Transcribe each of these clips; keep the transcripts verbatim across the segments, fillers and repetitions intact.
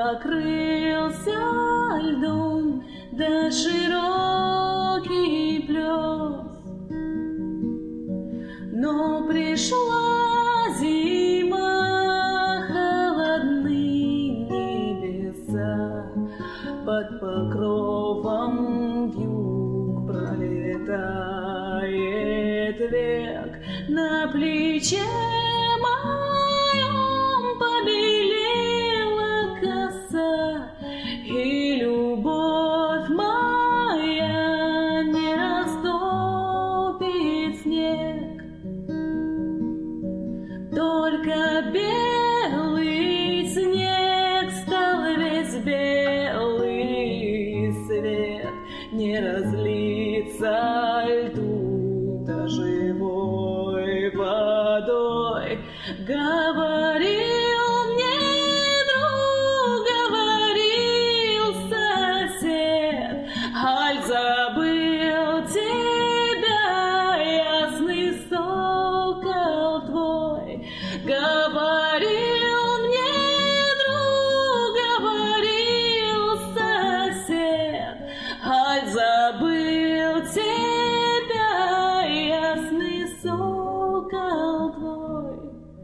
покрылся льдом, да широкий плес. Но пришла зима, холодные небеса, под покровом вьюг пролетает век. На плече моем побелела коса, и любовь моя не растопит снег. Только белый снег стал весь белый свет, не разлиться льду да живой водой. Говорил мне друг, говорил сосед, аль забыл тебя ясный сокол твой. Говорил мне друг, говорил сосед, аль забыл тебя ясный сокол твой.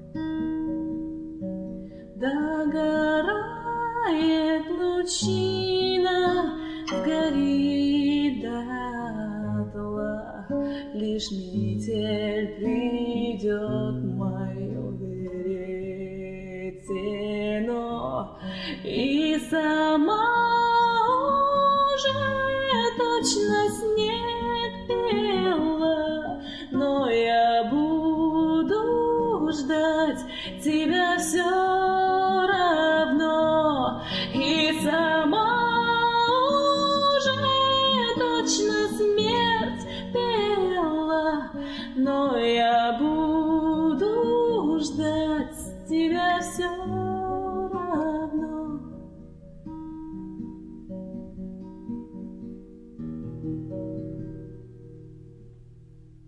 Догорает лучина, сгорит дотла, лишь метель придет мою веретено, и сама уже точно снег